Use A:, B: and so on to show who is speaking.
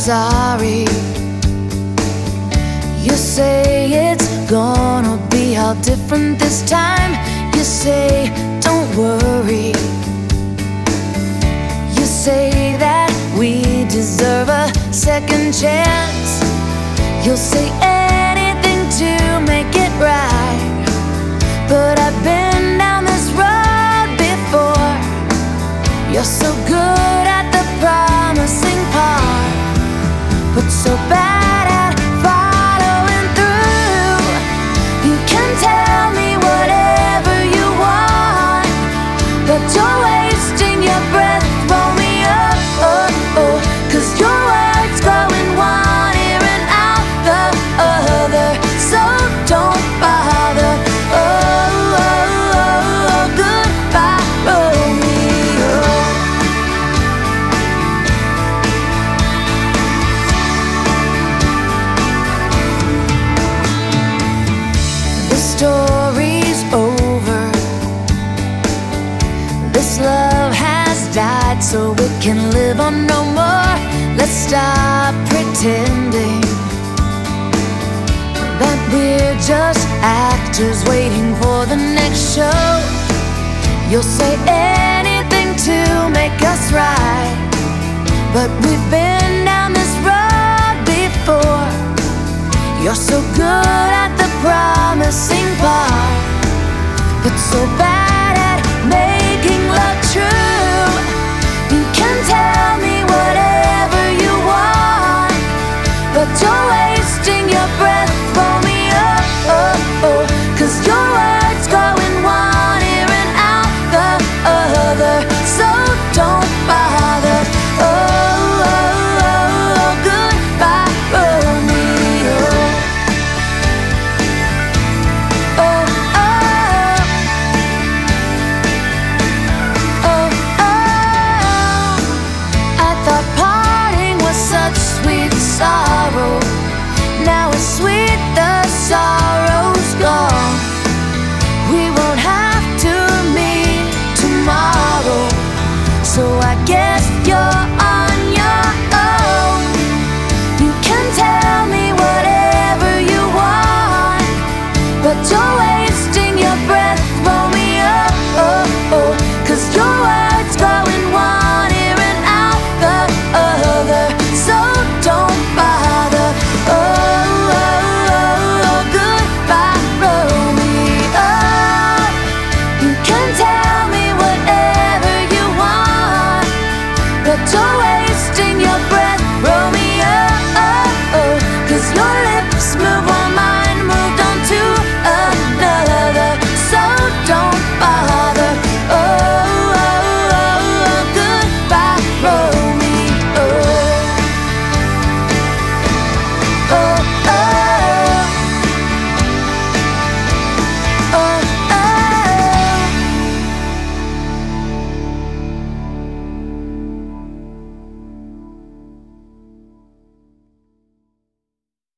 A: sorry. You say it's gonna be all different this time. You say don't worry. You say that we deserve a second chance. You'll say anything to make it right. But I've been down this road before. You're so good at the promising part, but so bad at following through. You can tell me whatever you want, but you're wasting your breath. Roll me up, oh, oh, 'cause your words going one ear and out the other. So don't bother. Oh, oh, oh, oh, goodbye, Romeo. The story's over. This love has died, so it can live on no more. Let's stop pretending that we're just actors waiting for the next show. You'll say anything to make us right, but we've been down this road before. You're so good at the promising part, but so bad